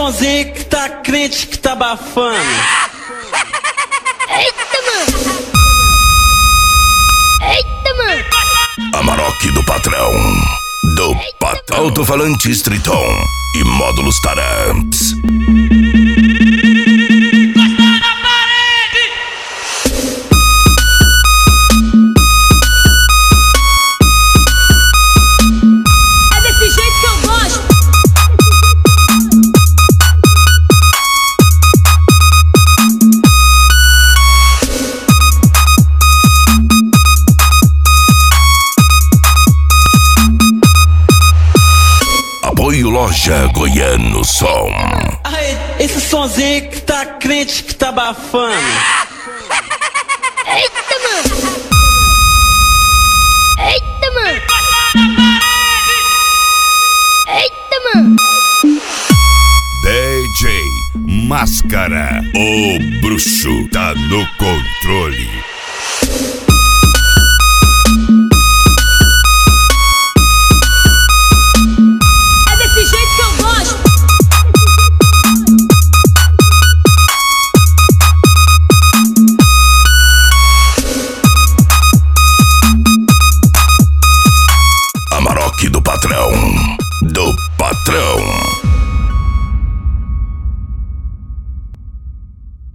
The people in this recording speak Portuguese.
sonzinho que tá crente que tá abafando. Eita, mano! Eita, mano! Amarok do patrão. Do patrão. Alto-falantes Triton e módulos Taramps. Apoio Loja Goiano Som. Ai, esse sonzinho que tá crente que tá abafando. Eita, mano! Eita, mano! Eita, mano! DJ Máscara, o bruxo tá no controle.